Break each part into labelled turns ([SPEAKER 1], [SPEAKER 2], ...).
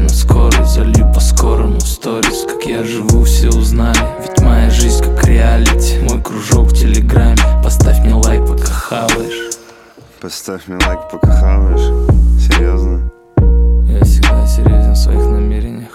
[SPEAKER 1] на скорость, залью по-скорому сторис. Как я живу, все узнали, ведь моя жизнь как реалити. Мой кружок в телеграме, поставь мне лайк, пока хаваешь.
[SPEAKER 2] Поставь мне лайк, пока хаваешь. Серьезно?
[SPEAKER 1] Я всегда серьезен в своих намерениях.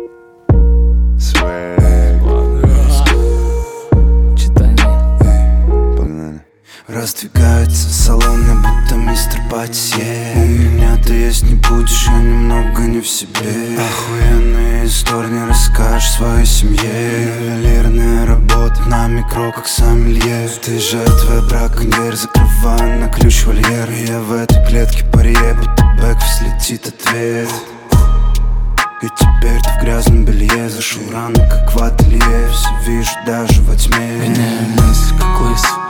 [SPEAKER 2] Читание. Погнали.
[SPEAKER 3] Раздвигается салоны, будто мистер Патисье. У меня ты есть не будешь, я немного не в себе. Охуенные истории не расскажешь своей семье. Ювелирная работа на микро, как сомелье. Ты жертва, браконьер, закрываю на ключ вольер. Я в этой клетке паре, будто бэк взлетит ответ. И теперь ты в грязном белье, зашел рано, как в ателье. Все вижу даже во тьме.
[SPEAKER 1] Гоняю мысль, как лысый